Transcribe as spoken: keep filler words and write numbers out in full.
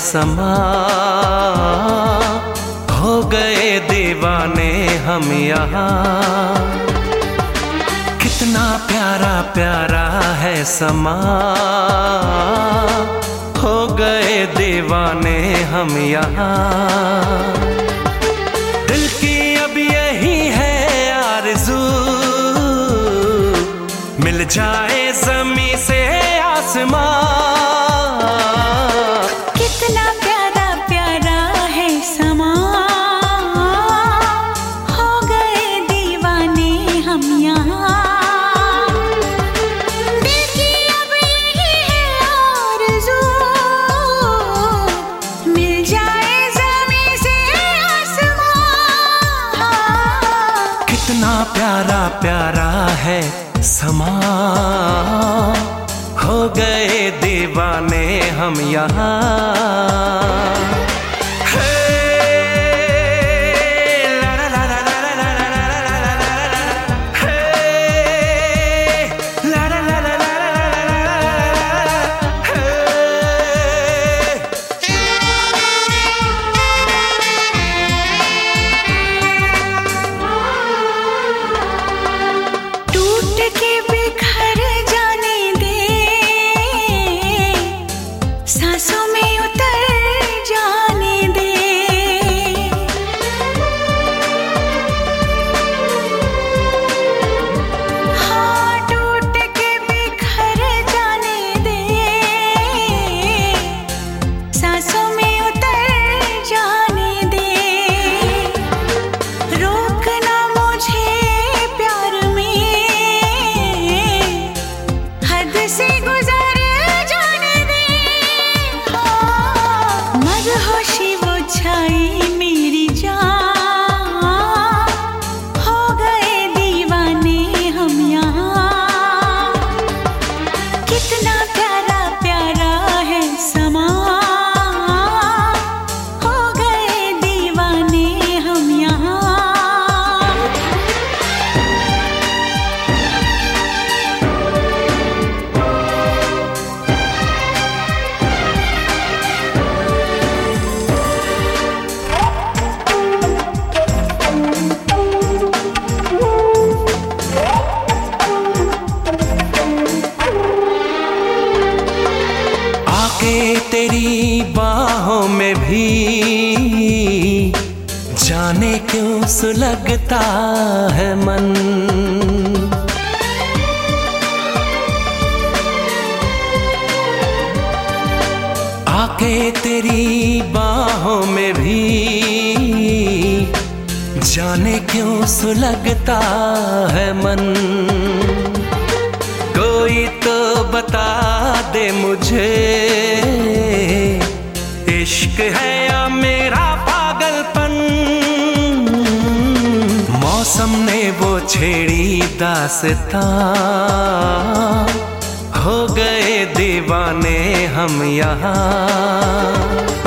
समा, हो गए दीवाने हम यहाँ। कितना प्यारा प्यारा है समा, हो गए दीवाने हम यहाँ। दिल की अब यही है आरज़ू, मिल जाए ज़मीं से आसमां। कितना प्यारा प्यारा है समा, हो गए दीवाने हम यहाँ। दिल की अब यही है आरज़ू, मिल जाए ज़मीं से आसमां। कितना प्यारा प्यारा है समा, हो गए दीवाने हम यहाँ। सांसों में उतर जाने दे, हाँ टूट के बिखर जाने दे। सांसों में उतर जाने दे, रोकना मुझे प्यार में, हद से गुजर होशी वो छाई मेरी जान, हो गए दीवाने हम यहाँ। कितना प्यारा प्यारा है समा, हो गए दीवाने हम यहाँ। तेरी बाहों में भी जाने क्यों सुलगता है मन। आके तेरी बाहों में भी जाने क्यों सुलगता है मन। कोई तो बता दे मुझे, इश्क है या मेरा पागलपन। मौसम ने वो छेड़ी दास्तां, हो गए दीवाने हम यहाँ।